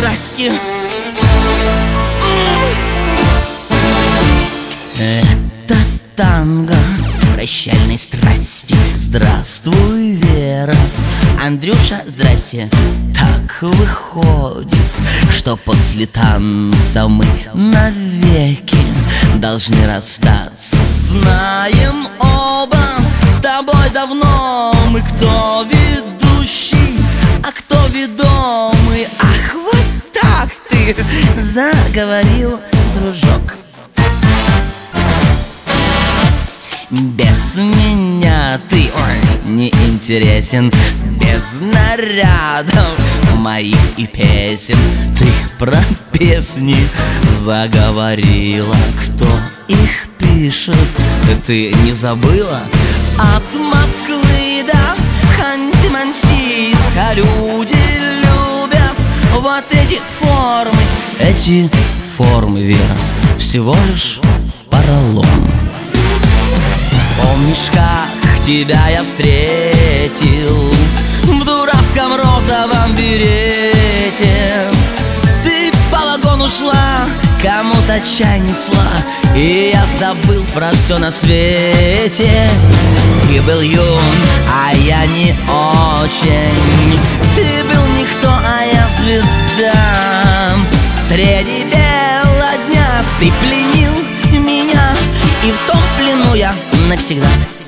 здрасте. Это танго прощальной страсти. Здравствуй, Вера. Андрюша, здрасте. Так выходит, что после танца мы навеки должны расстаться. Знаем оба, с тобой давно мы кто ведущий, а кто ведомый. Ах, вот так ты заговорил, дружок. Без меня ты, ой, не интересен. Без нарядов моих и песен. Ты про песни заговорила. Кто их пишет, ты не забыла? От Москвы до Ханты-Мансийска люди любят вот эти формы. Эти формы, Вера, всего лишь поролон. Помнишь, как тебя я встретил в дурацком розовом берете? Ты по вагону шла, кому-то чай несла, и я забыл про все на свете. Ты был юн, а я не очень. Ты был никто, а я звезда. Среди бела дня ты пленил меня, и в том плену я навсегда.